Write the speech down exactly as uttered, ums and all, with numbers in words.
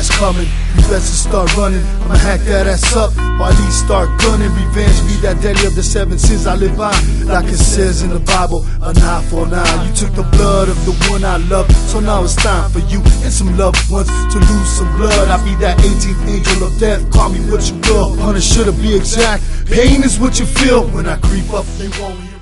ass coming. You best to start running. I'ma hack that ass up while he start gunning. Revenge be that daddy of the seven sins I live by, like it says in the Bible, an eye for an eye. You took the blood of the one I love, so now it's time for you and some loved ones to lose some blood. I be that eighteenth angel of death, call me what you will. Punisher to be exact. Pain is what you feel when I creep up, they won't hear.